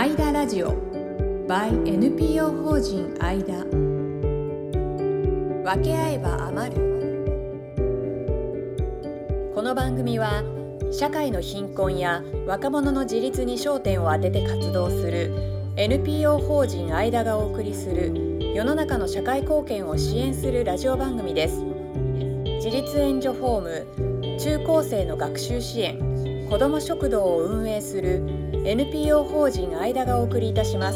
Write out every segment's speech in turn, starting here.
アイダラジオ by NPO 法人アイダ。分け合えば余る。この番組は社会の貧困や若者の自立に焦点を当てて活動する NPO 法人アイダがお送りする世の中の社会貢献を支援するラジオ番組です。自立援助ホーム、中高生の学習支援、子ども食堂を運営する NPO 法人アイダがお送りいたします。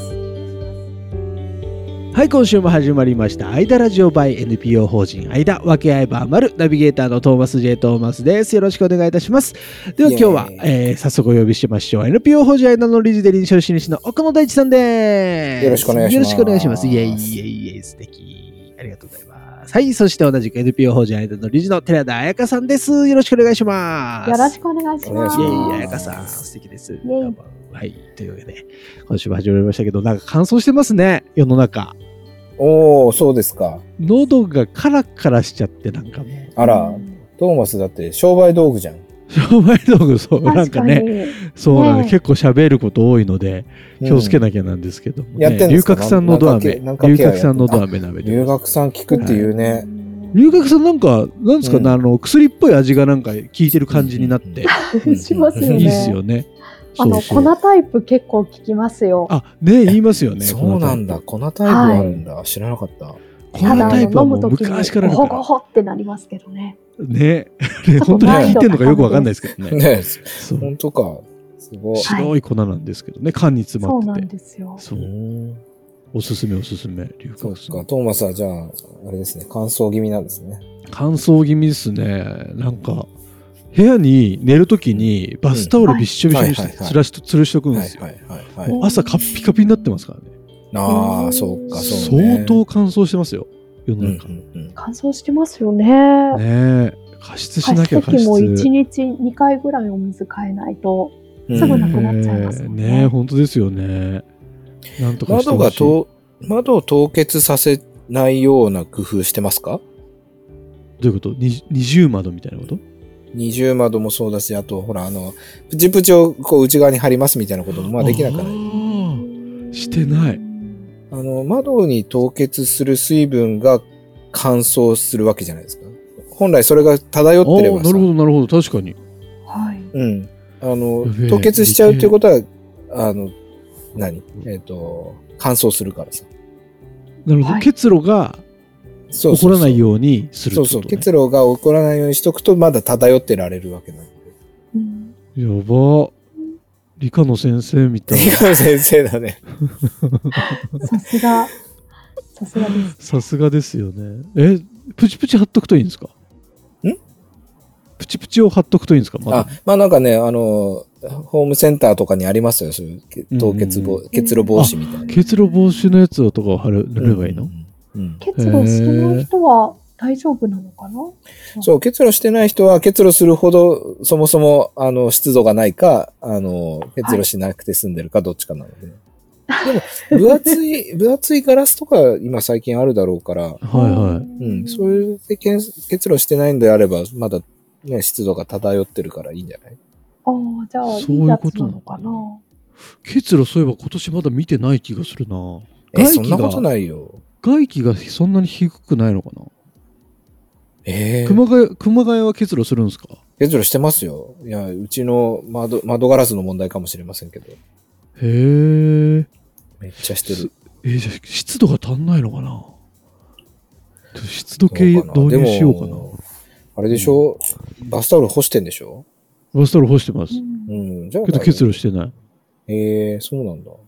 はい、今週も始まりましたアイダラジオ by NPO 法人アイダ、分け合えば余る。ナビゲーターのトーマス J トーマスです。よろしくお願いいたします。では今日は、早速お呼びしましょう。 NPO 法人アイダの理事で臨床心理士の奥野大地さんです。 よろしくお願いします。 よろしくお願いします。イエイイエイイエイ、素敵、ありがとうございます。はい、そして同じく NPO 法人アイダの理事の寺田彩香さんです。よろしくお願いします。 よろしくお願いします。 イエイ、彩香さん素敵です。はい、というわけで今週も始まりましたけど、なんか乾燥してますね、世の中。 おー、そうですか。 喉がカラカラしちゃって、なんかもう。 あら、トーマスだって商売道具じゃん。 商売道具、そう、なんかね、そうなんで、結構喋ること多いので、気をつけなきゃなんですけども、ね。 やってんですか？ 龍角散のど飴。龍角散のど飴舐めて。 龍角散効くっていうね。 龍角散なんか、なんですかね、薬っぽい味がなんか効いてる感じになって。 しますよね。 いいっすよね。 粉タイプ結構効きますよ。 あ、ね、言いますよね。 そうなんだ。粉タイプあるんだ。知らなかった。 粉タイプはもう昔からあるから。 ゴホゴホってなりますけどね。 ね、本当に効いてるのかよくわかんないですけどね。 ね、本当か。すごい。 白い粉なんですけどね、缶に詰まってて。 そうなんですよ。 そう。おすすめ、龍角散。 そうか、トーマスはじゃあ、あれですね、乾燥気味なんですね。 乾燥気味ですね。なんか、部屋に寝るときにバスタオルびっしょびしょにして吊るしとくんですよ。朝カッピカピになってますからね。 ああ、そうか、そうね。 相当乾燥してますよ、世の中。 乾燥してますよね。 ねえ、加湿しなきゃ。 加湿器も1日2回ぐらいお水変えないとすぐなくなっちゃいますよね。 ねえ、本当ですよね。なんとかしてほしい。 窓を凍結させないような工夫してますか？ どういうこと？二重窓みたいなこと？ 二重窓もそうだし、あとほらプチプチをこう内側に貼りますみたいなこともまあできなくない？ してない。 窓に凍結する水分が乾燥するわけじゃないですか。本来それが漂ってればさ。 なるほどなるほど、確かに。 はい。 うん。凍結しちゃうっていうことは乾燥するからさ。 なるほど、結露が起こらないようにするってことね。 そうそう、結露が起こらないようにしとくとまだ漂ってられるわけなんで。 やば。理科の先生みたい。 理科の先生だね。 さすがです。 さすがですよね。プチプチ貼っとくといいんですか？プチプチを貼っとくといいんですか？ まあなんかね、ホームセンターとかにありますよ、そういう結露防止みたいな。 結露防止のやつとかを塗ればいいの？ 結露してない人は大丈夫なのかな？ そう、結露してない人は結露するほどそもそも湿度がないか、結露しなくて済んでるかどっちかなので。でも分厚いガラスとか今最近あるだろうから、 はいはい。 それで結露してないんであればまだね、湿度が漂ってるからいいんじゃない？ じゃあいいやつなのかな。 結露、そういえば今年まだ見てない気がするな。 そんなことないよ。 外気がそんなに低くないのかな。熊谷は結露するんですか？ 結露してますよ。いや、うちの窓ガラスの問題かもしれませんけど。 へえ。 めっちゃしてる。 じゃあ湿度が足んないのかな。湿度計導入しようかな。 あれでしょ、バスタオル干してんでしょ？ バスタオル干してます。 じゃあけど結露してない。 そうなんだ。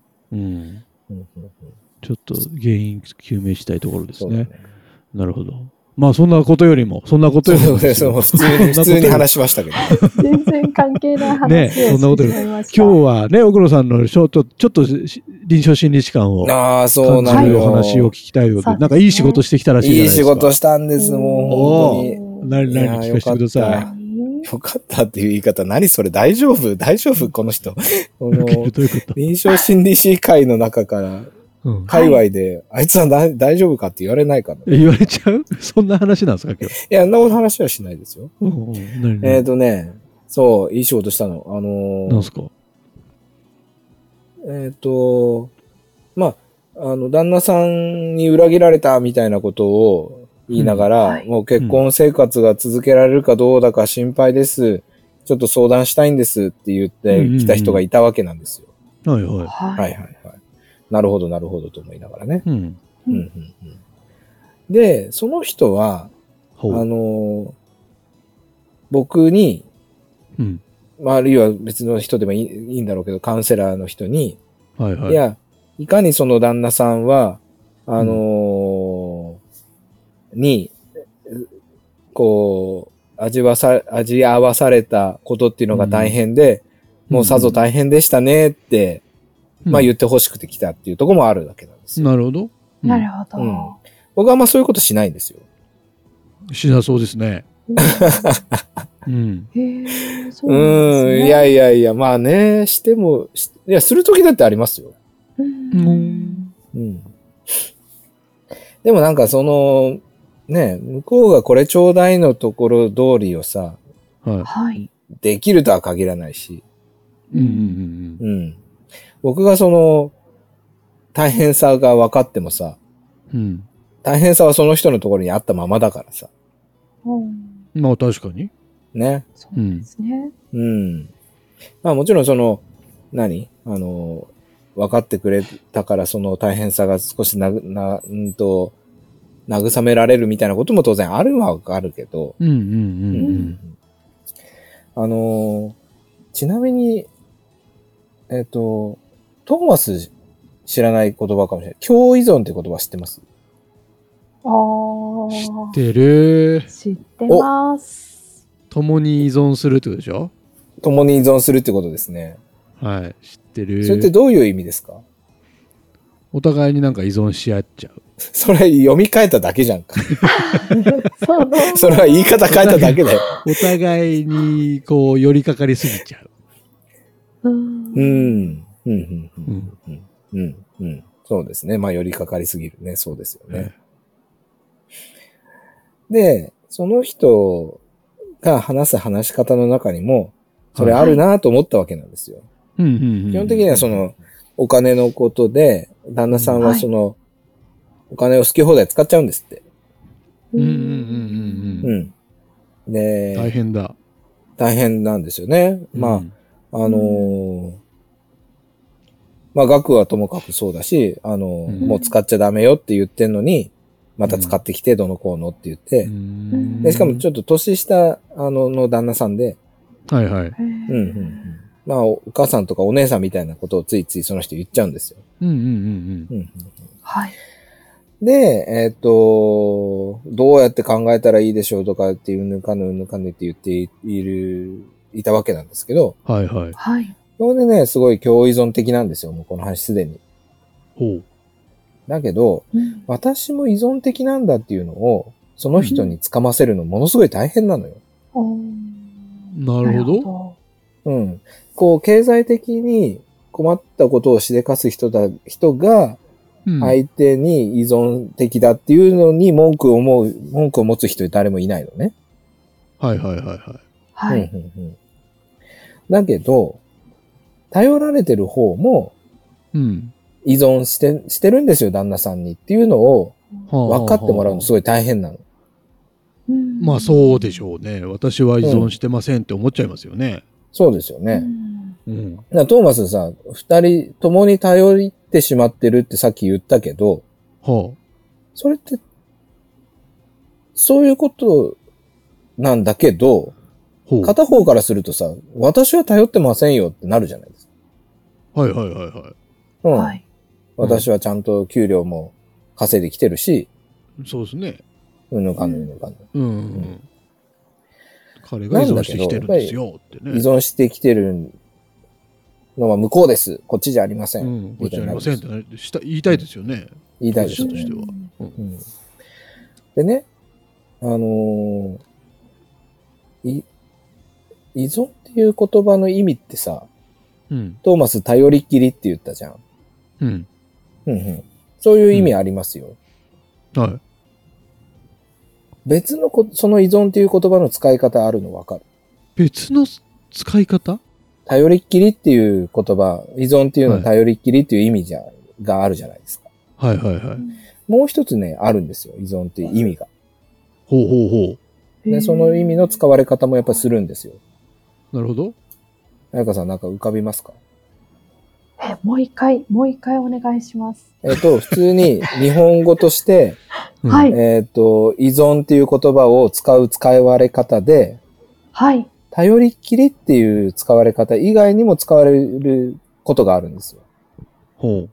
ちょっと原因究明したいところですね。なるほど。まあそんなことよりもそう普通に話しましたけど。 全然関係ない話をしてしまいました。 今日はね、奥野さんのちょっと臨床心理士官を感じるお話を聞きたいので、なんかいい仕事してきたらしいじゃないですか。 いい仕事したんです、もう本当に。 何聞かせてください。 よかったっていう言い方、何それ、大丈夫この人。臨床心理士会の中から、界隈で、あいつは大丈夫かって言われないかな。 言われちゃう？そんな話なんですか、今日。 いや、そんな話はしないですよ。そう、いい仕事したの。 なんすか？ まあ、旦那さんに裏切られたみたいなことを言いながら、 はいもう結婚生活が続けられるかどうだか心配です。ちょっと相談したいんですって言って来た人がいたわけなんですよ。 はいはい。 はいはいはい。なるほどなるほどと思いながらね。 うん。 うんうんうん、で、その人は、 ほう。 僕に、 うん。 まあ、あるいは別の人でもいいんだろうけど、カウンセラーの人に、 はいはい。 いや、いかにその旦那さんは、に、こう、味合わされたことっていうのが大変で、もうさぞ大変でしたねって、まあ言ってほしくて来たっていうところもあるわけなんですよ。 なるほど。 なるほど。 僕はあんまそういうことしないんですよ。 しなそうですね。うん。 そうなんですね。 いや、まあね、しても、いや、するときだってありますよ。でもなんかね、向こうがこれちょうだいのところ通りをさ、 はい。 できるとは限らないし、僕が大変さが分かってもさ、大変さはその人のところにあったままだからさ。 まあ確かに。 ね。 そうですね。 まあもちろん分かってくれたからその大変さが少し慰められるみたいなことも当然あるはあるけど、ちなみに、トーマス知らない言葉かもしれない。共依存って言葉知ってます？ 知ってる。 知ってます。 共に依存するってことでしょ？ 共に依存するってことですね。 はい、知ってる。 それってどういう意味ですか？ お互いになんか依存し合っちゃう。 それ読み替えただけじゃんか。それは言い方変えただけだよ。 お互いにこう寄りかかりすぎちゃう。 そうですね。まあ寄りかかりすぎるね。そうですよね。で、その人が話す話し方の中にも、それあるなと思ったわけなんですよ。基本的にはお金のことで、旦那さんはお金を好き放題使っちゃうんですって。で、 大変だ。 大変なんですよね。まあ、まあ額はともかくそうだし、もう使っちゃダメよって言ってんのに、また使ってきてどのこうのって言って、でしかもちょっと年下の旦那さんで、まあお母さんとかお姉さんみたいなことをついついその人言っちゃうんですよ。で、どうやって考えたらいいでしょうとかっていうぬかぬって言っていたわけなんですけど、それでね、すごい共依存的なんですよ、もうこの話すでに。だけど、私も依存的なんだっていうのを、その人につかませるのものすごい大変なのよ。 なるほど。 こう、経済的に困ったことをしでかす人が、相手に依存的だっていうのに文句を持つ人誰もいないのね。だけど、頼られてる方も、依存してるんですよ、旦那さんにっていうのを分かってもらうのすごい大変なの。 まあそうでしょうね。私は依存してませんって思っちゃいますよね。 そうですよね。トーマスさ、二人共に頼ってしまってるってさっき言ったけど、それって、そういうことなんだけど、片方からするとさ、私は頼ってませんよってなるじゃないですか。私はちゃんと給料も稼いできてるし、 そうですね。彼が依存してきてるんですよってね。 依存してきてるのは向こうです。こっちじゃありません。 こっちじゃありませんって言いたいですよね。 言いたいですよね。でね、依存っていう言葉の意味ってさ、トーマス頼りっきりって言ったじゃん。そういう意味ありますよ。別のその依存っていう言葉の使い方あるの分かる？ 別の使い方？ 頼りっきりっていう言葉、依存っていうのは頼りっきりっていう意味があるじゃないですか。 はいはいはい。 もう一つね、あるんですよ。依存っていう意味が。 ほうほうほで、その意味の使われ方もやっぱりするんですよ。 う。なるほど。 彩香さんなんか浮かびますか？ もう一回お願いします。 普通に日本語として、 うんはい。 依存っていう言葉を使われ方で、 はい。 頼りっきりっていう使われ方以外にも使われることがあるんですよ。 ほ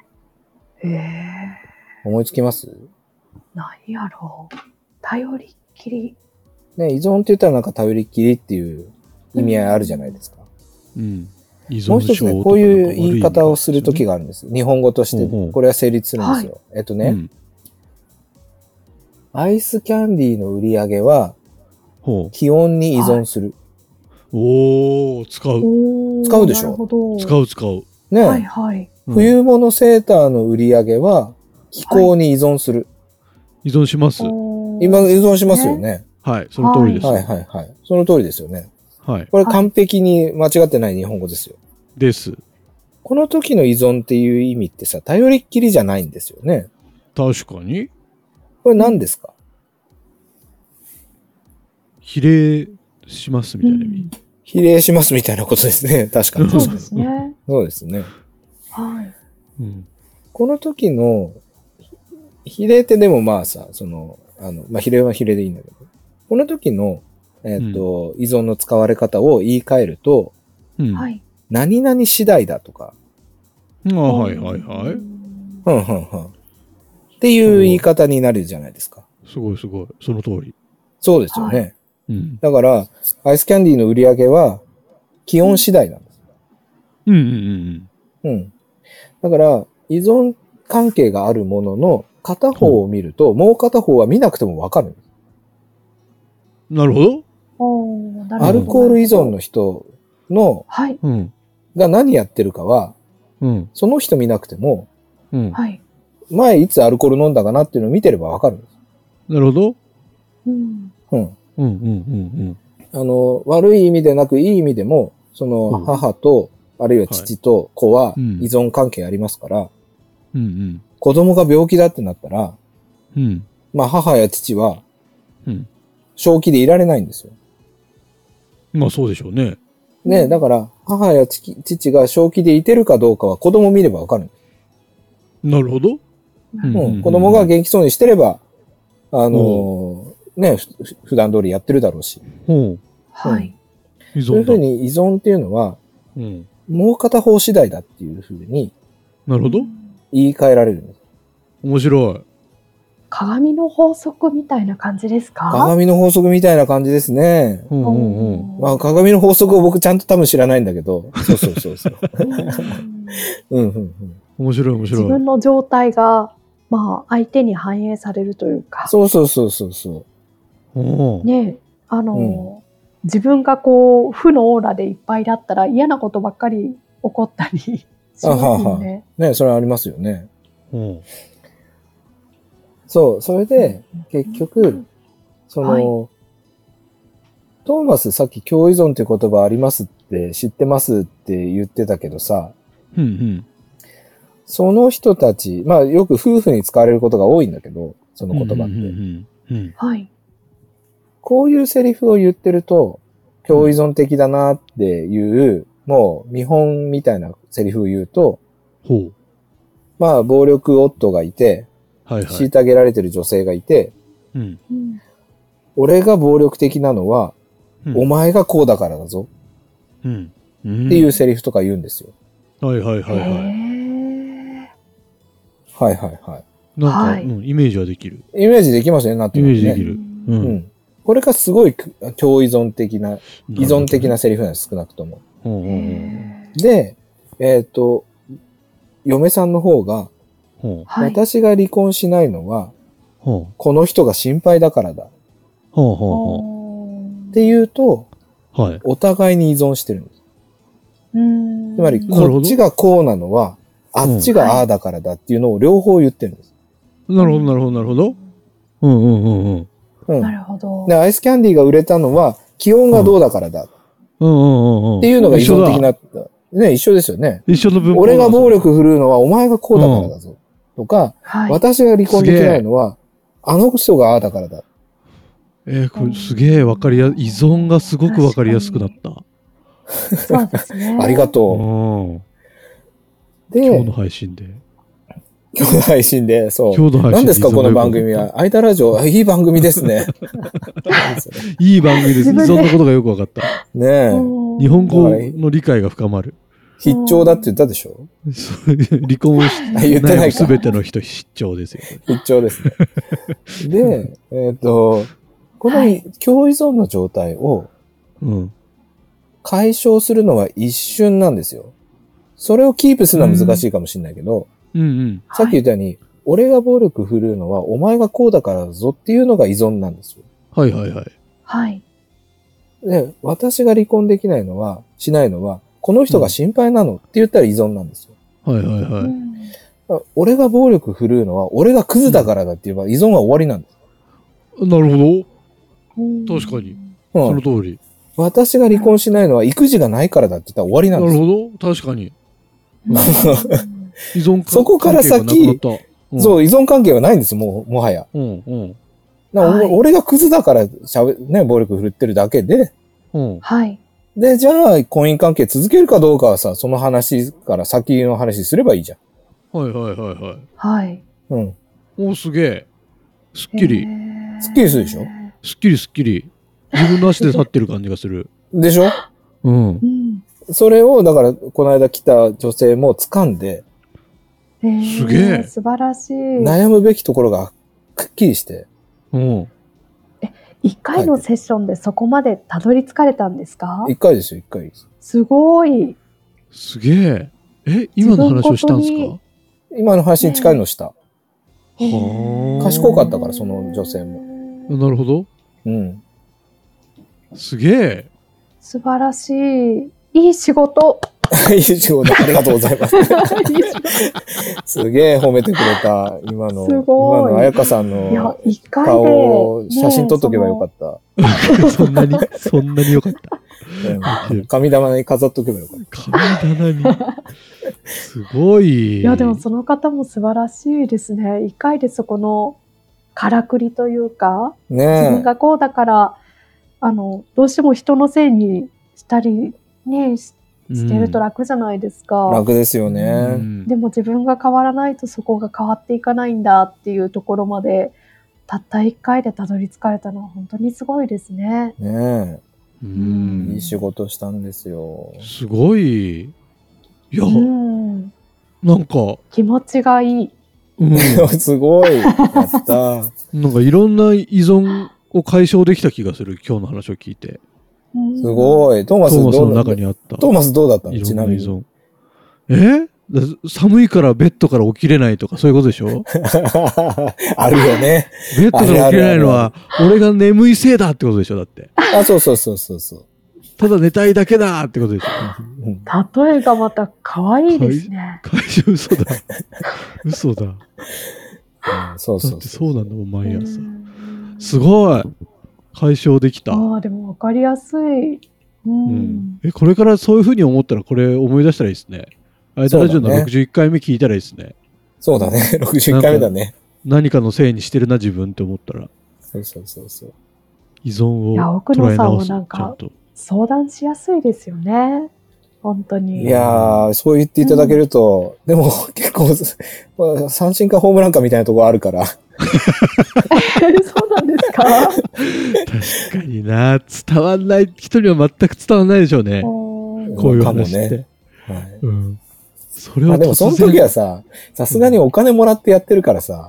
思いつきます？ 何やろう。頼りっきり。 ね、依存って言ったらなんか頼りっきりっていう意味合いあるじゃないですか。 う。うん。依もう一つね、こういう言い方をするときが。 があるんです。日本語としてほうほう。 これは成立するんですよ。 うんアイスキャンディーの売り上げはほ気温に依存する。 う。おー、使う。 使うでしょ？ なるほど。 使う使う。 ね、 はいはい。 冬物セーターの売り上げは気候に依存する。 依存します。 今依存しますよね。 はい、その通りです。 はいはいはい。その通りですよね。 はい。 これ完璧に間違ってない日本語ですよ。 です。 この時の依存っていう意味ってさ、頼りっきりじゃないんですよね。 確かに。 これ何ですか？ 比例しますみたいな意味。 比例しますみたいなことですね。確かに。 そうですね。 そうですね。 はい。 うん。 この時の比例ってでもまあさ、比例は比例でいいんだけど、この時の、依存の使われ方を言い換えると、 うん。 はい。 何々次第だとか、 はいはいはい。 っていう言い方になるじゃないですか。 すごいすごい。その通り。 そうですよね。 うん。 だから、アイスキャンディーの売り上げは気温次第なんです。 うんうんうん。だから、依存関係があるものの片方を見ると、もう片方は見なくてもわかるんです。 うん。なるほど。 なるほど。 アルコール依存の人の、 はい。 うん。 が何やってるかは、 うん。 その人見なくても、 うん。 はい。 前いつアルコール飲んだかなっていうのを見てればわかるんです。 なるほど。 うん。 うん。 うんうん悪い意味でなくいい意味でも、 うん母と、あるいは父と子はうん依存関係ありますから、 うん。うん子供が病気だってなったら、 うん。うん。 まあ母や父はうん。 正気でいられないんですよ。 まあそうでしょうね。 ね、だから母や父が正気でいてるかどうかは子供見ればわかるんです。 なるほど。 うん。子供が元気そうにしてれば、ね、普段通りやってるだろうし。 ほう。 はい。 依そういう存だ。 ふうに依存っていうのは、 うん。 もう片方次第だっていうふうになるほど。 言い換えられるんです。 面白い。 鏡の法則みたいな感じですか？ 鏡の法則みたいな感じですね。 うんうんうん。 まあ、鏡の法則を僕ちゃんと多分知らないんだけど。そうそうそうそう。うんうんうん。 面白い面自白い。 分の状態が、まあ、相手に反映されるというか。 そうそうそうそうそう。 おーね、自分がこう、負のオーラでいっぱいだったら嫌なことばっかり起こったりしますよね。 ね、それはありますよね。 うんそう、それで、結局、 はいトーマスさっき共依存っていう言葉ありますって知ってますって言ってたけどさ、 うんうん。 その人たち、まあよく夫婦に使われることが多いんだけど、その言葉って。 うんうんうんはい。 こういうセリフを言ってると、共依存的だなっていう、もう見本みたいなセリフを言うと、 ほう。 まあ暴力夫がいて、 はいはい。 虐げられてる女性がいて、 うん。 うん俺が暴力的なのは、 うんお前がこうだからだぞうん。 っていうセリフとか言うんですよ。 はいはいはいはい。 はいはいはい。 なんか、 はいイメージはできる。 イメージできますね、なんていうのね。 イメージできる。う。 うんん。これがすごい共依存的な、依存的なセリフなんです、少なくとも。 うんうんうん。 で、嫁さんの方が、 ほう。 はい。 私が離婚しないのは、 ほう。 この人が心配だからだ。っほうほうほていうと、 う。はい。 お互いに依存してるんです。つまり、 なるほどこっちがこうなのは、あっちがああだからだっていうのを両方言ってるんです。 なるほどなるほどなるほど。うんうんうんうん。 うん。 なるほど。 で、アイスキャンディーが売れたのは、気温がどうだからだ。 うんうんうんうん。 っていうのが依存的一緒だ。 な、ね、一緒ですよね。 一緒の文法だ。 俺が暴力振るうのはお前がこうだからだぞ。とか、 はい。 私が離婚できないのは、あの人がああだからだ。 これすげえわかりや、依存がすごくわかりやすくなった。 そうですね。 ありがうとん。 う。で、 今日の配信で。 今日の配信で、そう。 今日の配信で何ですか、この番依存がよくわかっ組は。間ラジオ、いい番組ですね。 いい番組です。依自分で存のことがよくわかった。 ねえ。 うん日本語の理解が深まる。 必聴だって言ったでしょ？ そう離婚をしあ言ってないかすべての人必聴ですよ。 必聴ですね。で、このはい共依存の状態をうん。 解消するのは一瞬なんですよ。それをキープするのは難しいかもしれないけど、 うんうん。 さっき言ったように、俺が暴力振るうのはお前がこうだからだぞっていうのが依存なんですよ。 はいはいはい。 はい。 で、私が離婚できないのは、しないのは、この人が心配なのって言ったら依存なんですよ。 はいはいはい。 うん俺が暴力振るうのは、俺がクズだからだって言えば依存は終わりなんです。 なるほど。 うん確かに。 うん。 その通り。 私が離婚しないのは育児がないからだって言ったら終わりななんるですよ。 ほど。確かに。 うん依存そこから先関係がなくなった。 そう、依存関係はないんです、もはや。 うんうん。 はい俺がクズだからね、暴力振るってるだけで、 うん。 はい。 で、じゃあ、婚姻関係続けるかどうかはさ、その話から先の話すればいいじゃはいはいはいはい。 はい。 ん。うん。 おすげえ。すっきり。 すっきりするでしょすっきりすっきり。自分の足で立ってる感じがする。 でしょ？ うん。 うんそれを、だから、この間来た女性も掴んで、 すげえ素晴らしい。 悩むべきところがくっきりして、 うん。 一回のセッションでそこまでたどり着かれたんですか？ 一回ですよ、一回です。 すごい。 すげえ。今の話をしたんですか？ 今の話に近いのした。 はあ。 賢かったから、その女性も。 なるほど。 うん。 すげえ。 素晴らしい。いい仕事。 いい仕事、ありがとうございます。すげえ褒めてくれた、今の、 すごい今の彩香さんいやの、 一回で、 顔を写真撮っとけばよかった。 そんなに良かった。 うん神棚に飾っとけばよかっ神棚に。すごい。 いや、でもその方も素晴らしいですね。一回でそこのからくりというか、 た。 自分ねがこうだから、どうしても人のせいにしたりね、してると楽じゃないですか。 楽ですようね。 ん。 でも自分が変わらないとそこが変わっていかないんだっていうところまで、たった一回でたどり着かれたのは本当にすごいですね。 ねうんえ。いい仕事したんですよ。 すごい。いや、 うん。 なんか、 気持ちがいい。 うん、 すごい。やった。 なんかいろんな依存を解消できた気がする。今日の話を聞いて。 すごい。トーマストーマスのどうだ中にあった。 トーマスどうだったのいろちなみに。 んな依存。寒いからベッドから起きれないとかそういうことでしょ？ あるよね。 ベッドから起きれないのは俺が眠いせいだってことでしょ？だって。 あ、そうそうそうそうそう。 ただ寝たいだけだってことでしょ？ うん例えがまた可愛いですね。 解消嘘だ。嘘だ。 うんそうだそうってそうなんだもん毎朝。 うんすごい。解消できた。 ああ、でも分かりやすい。 うんこれからそういうふうに思ったらこれ思い出したらいいですね。アイダラジオのそうだね 61回目聞いたらいいですね。 そうだね。61回目だね。 何かのせいにしてるな自分って思ったらそうそうそうそう。 依存をいや奥野さん捉え直す。 はなんかちゃんと。 相談しやすいですよね。本当に。 いやー、そう言っていただけると、でも結構、まあ三振かホームランかみたいなところあるから。 そうなんですか？ 確かにな。伝わんない人には全く伝わんないでしょうね。 うんこういうかも話って。 ね。はい。 うん。それをまあでもその時はさ、さすがにお金もらってやってるからさ、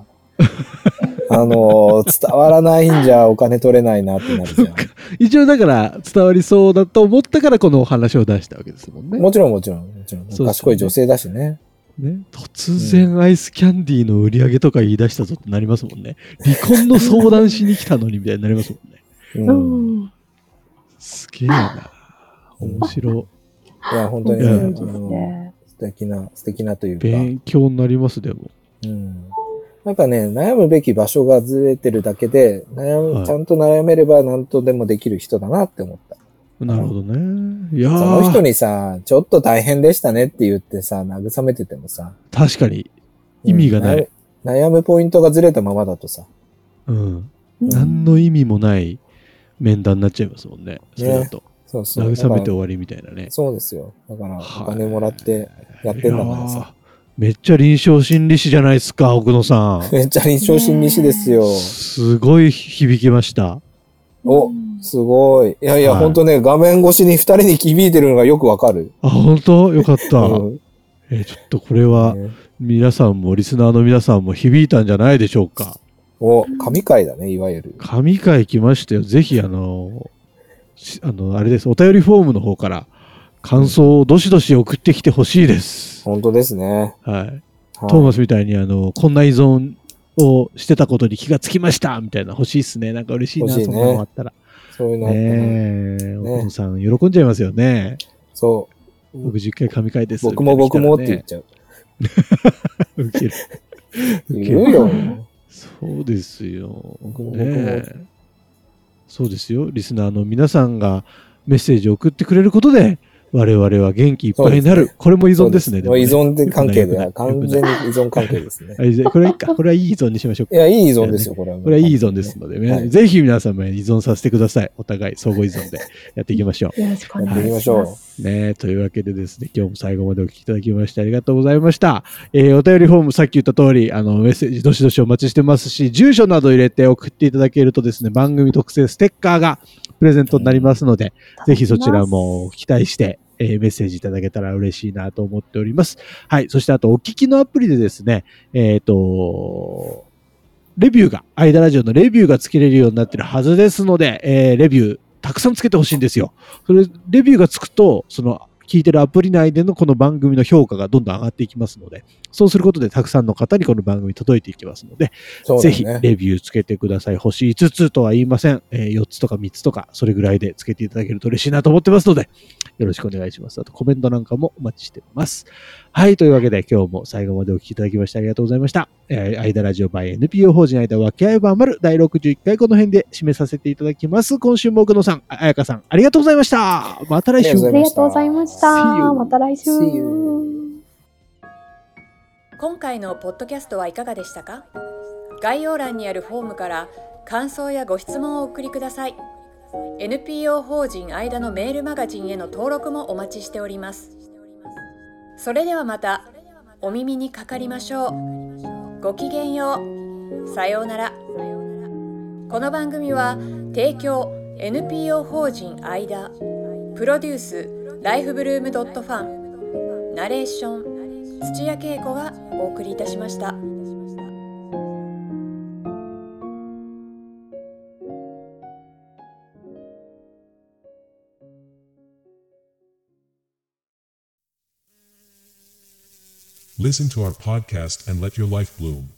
伝わらないんじゃお金取れないなってなるじゃん。 一応だから伝わりそうだと思ったからこのお話を出したわけですもんね。 もちろんもちろん、もちろん。 そうですよね賢い女性だしね。 ね、突然アイスキャンディーの売り上げとか言い出したぞってなりますもんね。離婚の相談しに来たのにみたいになりますもんね。 うん。 すげえな。面白いや、本当に、 いやいいですね。 素敵なというい。 か。 勉強になります、でも。 うん。なんかね、悩むべき場所がずれてるだけで、 はいちゃんと悩めれば何とでもできる人だなって思った。 なるほどね。いやその人ー、 にさ、ちょっと大変でしたねって言ってさ、慰めててもさ、 確かに意味がない。 悩むポイントがずれたままだとさ、 うん。何の意味もない面談になっちゃいますもんね。それだと。 そうそう。 慰めて終わりみたいなね。 そうですよ。だから、 はいお金もらってやってんだからいやさ。 ーめっちゃ臨床心理士じゃないですか、奥野さん。 めっちゃ臨床心理士ですよ。 すごい響きました。 お、すごい。いやいや、 はいほんとね、画面越しに二人に響いてるのがよくわかる。 あ、本当よかった。 うんちょっとこれは、 ね皆さんも、リスナーの皆さんも響いたんじゃないでしょうか。 お、神回だね、いわゆる。 神回来ましたよ。ぜひ、あれです。お便りフォームの方から、感想をどしどし送ってきてほしいです。 本当ですね。 はい。 はいトーマスみたいに、こんな依存をしてたことに気がつきましたみたいな欲しいっすね。なんか嬉しいな、 欲しいねそんなのあったら。 そういうのあったら、 ねえ、奥野さん、喜んじゃいますよね。 そう。 僕10回神回です。 僕も僕もって言っちゃう。 ウケる。 言うよ。 そうですよ。 僕も僕もねえそうですよ。リスナーの皆さんがメッセージを送ってくれることで、我々は元気いっぱいになる。 そうですねこれも依存ですね。 そう依存で関係で、 よくない完全に依存関係ですね。 これはいいか。これはいい依存にしましょうか。 いや、いい依存ですよ、これは。 これはいい依存ですので、 はいぜひ皆様に依存させてください。お互い相互依存でやっていきましょよろしくお願いやっていきましましょうす。 う。ねというわけでですね、今日も最後までお聞きいただきましてありがとうございました。お便りフォーム、さっき言った通り、メッセージどしどしお待ちしてますし、住所など入れて送っていただけるとですね、番組特製ステッカーがプレゼントになりますので、ぜひそちらも期待して、メッセージいただけたら嬉しいなと思っております。はい。そしてあと、お聞きのアプリでですね、レビューが、アイダラジオのレビューがつけれるようになってるはずですので、レビューたくさんつけてほしいんですよ。それ、レビューがつくと、聞いてるアプリ内でのこの番組の評価がどんどん上がっていきますので、そうすることでたくさんの方にこの番組届いていきますので、ぜひそうだね。 レビューつけてください。星5つとは言いません。4つとか3つとか、それぐらいでつけていただけると嬉しいなと思ってますので、よろしくお願いします。あとコメントなんかもお待ちしています。はい、というわけで今日も最後までお聞きいただきましてありがとうございました。間ラジオ by NPO 法人間分け合えば余る第61回この辺で締めさせていただきます。今週も奥野さん、彩香さん、ありがとうございました。また来週。 ありがとうございまし See you. た。また来週。 See you. 今回のポッドキャストはいかがでしたか？概要欄にあるフォームから感想やご質問をお送りください。NPO 法人間のメールマガジンへの登録もお待ちしております。それではまたお耳にかかりましょう。ごきげんよう。さようなら。この番組は提供 NPO 法人間、プロデュースライフブルームドットファン、ナレーション土屋恵子がお送りいたしました。 Listen to our podcast and let your life bloom.